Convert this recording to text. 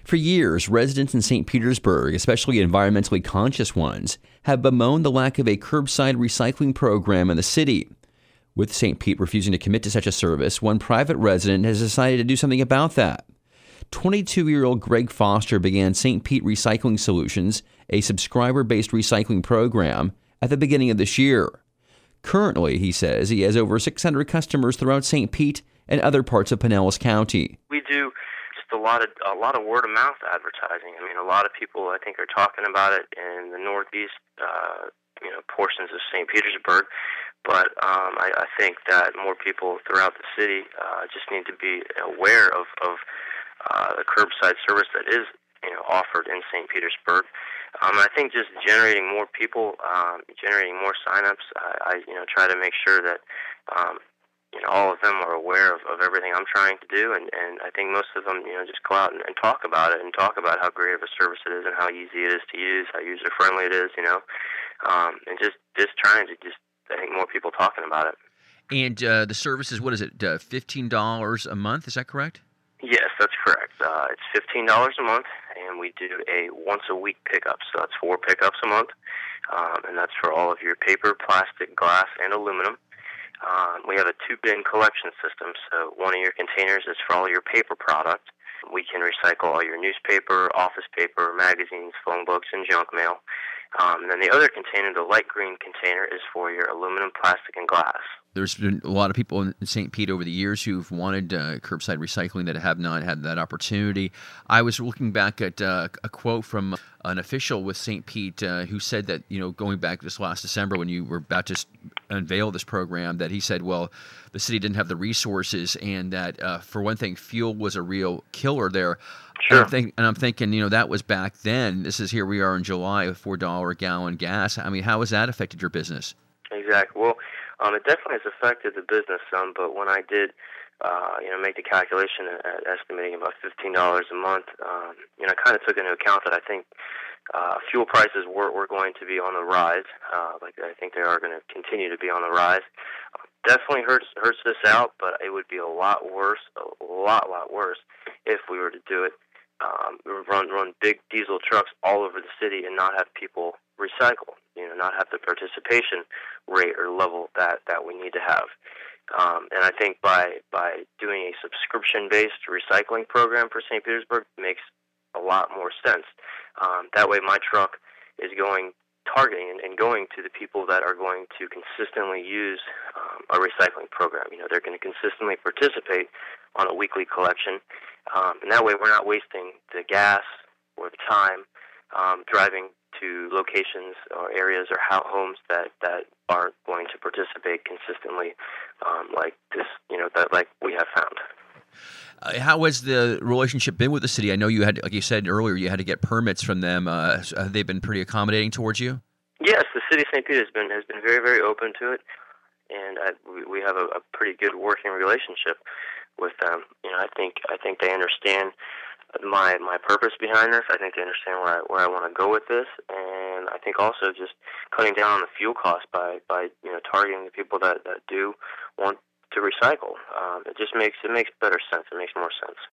For years, residents in St. Petersburg, especially environmentally conscious ones, have bemoaned the lack of a curbside recycling program in the city. With St. Pete refusing to commit to such a service, one private resident has decided to do something about that. 22-year-old Greg Foster began St. Pete Recycling Solutions, a subscriber-based recycling program, at the beginning of this year. Currently, he says, he has over 600 customers throughout St. Pete and other parts of Pinellas County. We do just a lot of word-of-mouth advertising. I mean, a lot of people, I think, are talking about it in the northeast, portions of St. Petersburg. But I think that more people throughout the city just need to be aware of the curbside service that is offered in St. Petersburg. I think just generating more people, generating more signups. I try to make sure that all of them are aware of everything I'm trying to do, and I think most of them just go out and talk about it and talk about how great of a service it is and how easy it is to use, how user friendly it is, and just trying to I think more people talking about it. And the service is, what is it, $15 a month? Is that correct? Yes, that's correct. It's $15 a month, and we do a once-a-week pickup. So that's 4 pickups a month, and that's for all of your paper, plastic, glass, and aluminum. We have a 2-bin collection system, so one of your containers is for all your paper product. We can recycle all your newspaper, office paper, magazines, phone books, and junk mail. And then the other container, the light green container, is for your aluminum, plastic, and glass. There's been a lot of people in St. Pete over the years who've wanted curbside recycling that have not had that opportunity. I was looking back at a quote from an official with St. Pete who said that, going back this last December when you were about to unveil this program, that he said, well, the city didn't have the resources, and that, for one thing, fuel was a real killer there. Sure. And I'm thinking, that was back then. This is, here we are in July with $4 a gallon gas. I mean, how has that affected your business? Exactly. Well, it definitely has affected the business some, but when I did, make the calculation at estimating about $15 a month, I kind of took into account that I think fuel prices were going to be on the rise. I think they are going to continue to be on the rise. Definitely hurts this out, but it would be a lot worse if we were to do it. Run big diesel trucks all over the city and not have people recycle. Not have the participation rate or level that we need to have. And I think by doing a subscription-based recycling program for St. Petersburg makes a lot more sense. That way my truck is targeting and going to the people that are going to consistently use a recycling program. They're going to consistently participate on a weekly collection. And that way we're not wasting the gas or the time driving to locations or areas or homes that aren't going to participate consistently like this, like we have found. How has the relationship been with the city? I know you had, like you said earlier, you had to get permits from them. Have they been pretty accommodating towards you? Yes, the city of St. Pete has been very, very open to it, and we have a pretty good working relationship with them. I think they understand my purpose behind this. I think they understand where I want to go with this, and I think also just cutting down on the fuel cost by targeting the people that do want to recycle. It makes better sense. It makes more sense.